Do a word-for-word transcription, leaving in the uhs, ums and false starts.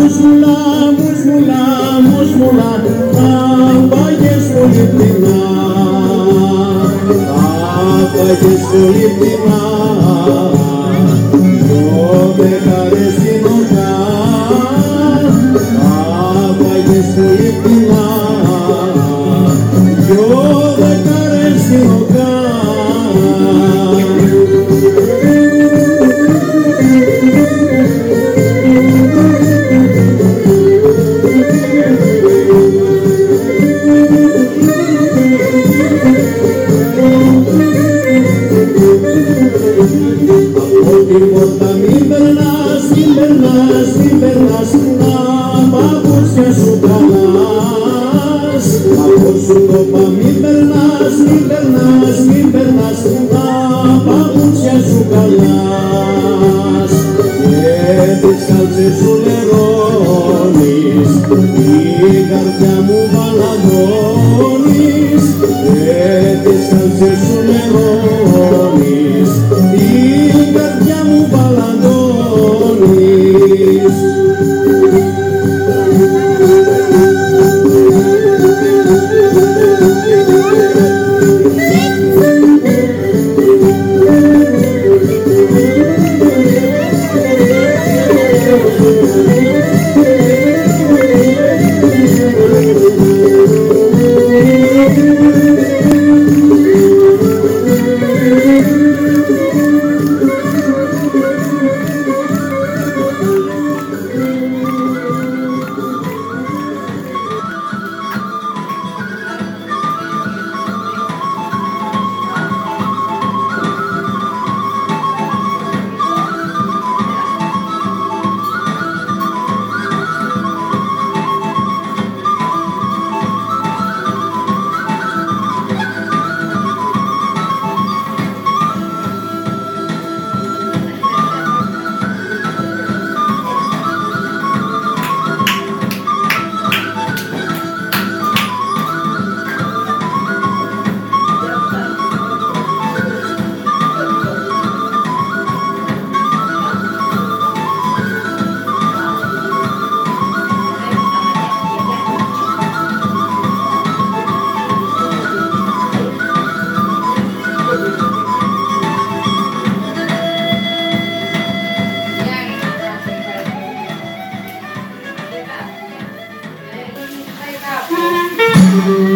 μουσμουλά, μουσμουλά, μουσμουλά, τα πάγες πολύ πτηνά, τα πάγες πολύ πτηνά, δυο δεκάρες συνοδά, τα πάγες πολύ πτηνά, δυο δεκάρες συνοδά. Τίποτα μην περνάς, μην περνάς, μην περνάς, τα παπούτσια σου καλάς. Από σου το πα μην περνάς, μην περνάς, μην περνάς, τα παπούτσια σου καλάς. Και τις κάλτσες σου λερώνεις, την καρδιά μου βαλαδώνεις. Και τις κάλτσες σου λερώνεις, την καρδιά μου βαλαντώνεις. Thank you.